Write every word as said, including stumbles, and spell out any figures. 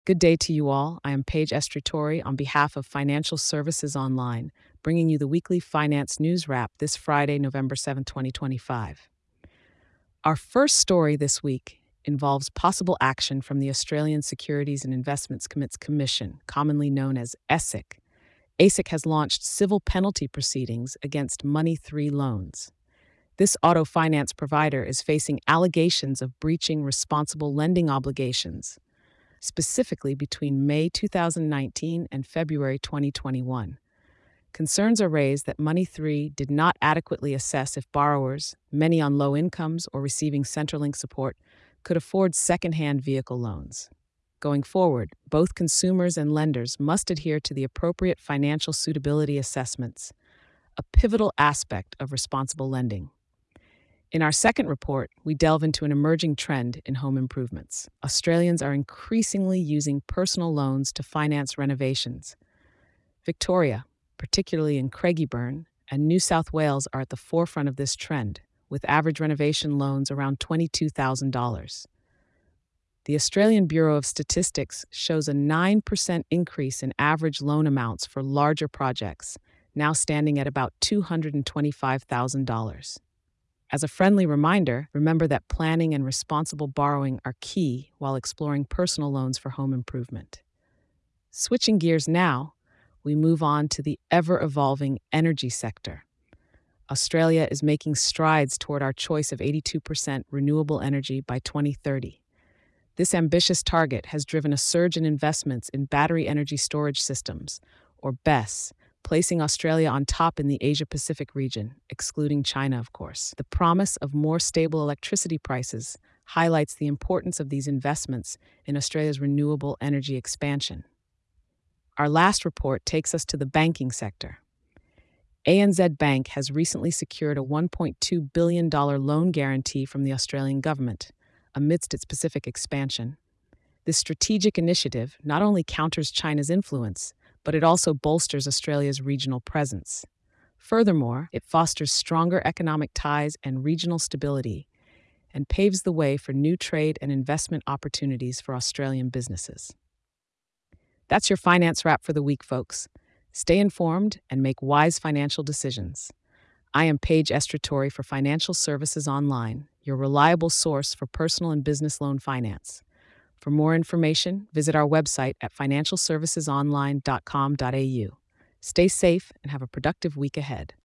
Good day to you all. I am Paige Estritori on behalf of Financial Services Online, bringing you the weekly finance news wrap this Friday, November seventh, twenty twenty-five. Our first story this week involves possible action from the Australian Securities and Investments Commission, commonly known as A S I C. A S I C has launched civil penalty proceedings against Money three loans. This auto finance provider is facing allegations of breaching responsible lending obligations, specifically between May two thousand nineteen and February twenty twenty-one. Concerns are raised that Money three did not adequately assess if borrowers, many on low incomes or receiving Centrelink support, could afford second-hand vehicle loans. Going forward, both consumers and lenders must adhere to the appropriate financial suitability assessments, a pivotal aspect of responsible lending. In our second report, we delve into an emerging trend in home improvements. Australians are increasingly using personal loans to finance renovations. Victoria, particularly in Craigieburn, and New South Wales are at the forefront of this trend, with average renovation loans around twenty-two thousand dollars. The Australian Bureau of Statistics shows a nine percent increase in average loan amounts for larger projects, now standing at about two hundred twenty-five thousand dollars. As a friendly reminder, remember that planning and responsible borrowing are key while exploring personal loans for home improvement. Switching gears now, we move on to the ever-evolving energy sector. Australia is making strides toward our choice of eighty-two percent renewable energy by twenty thirty. This ambitious target has driven a surge in investments in battery energy storage systems, or B E S, placing Australia on top in the Asia-Pacific region, excluding China, of course. The promise of more stable electricity prices highlights the importance of these investments in Australia's renewable energy expansion. Our last report takes us to the banking sector. A N Z Bank has recently secured a one point two billion dollars loan guarantee from the Australian government, amidst its Pacific expansion. This strategic initiative not only counters China's influence, but it also bolsters Australia's regional presence. Furthermore, it fosters stronger economic ties and regional stability, and paves the way for new trade and investment opportunities for Australian businesses. That's your finance wrap for the week, folks. Stay informed and make wise financial decisions. I am Paige Estritori for Financial Services Online, your reliable source for personal and business loan finance. For more information, visit our website at financial services online dot com dot a u. Stay safe and have a productive week ahead.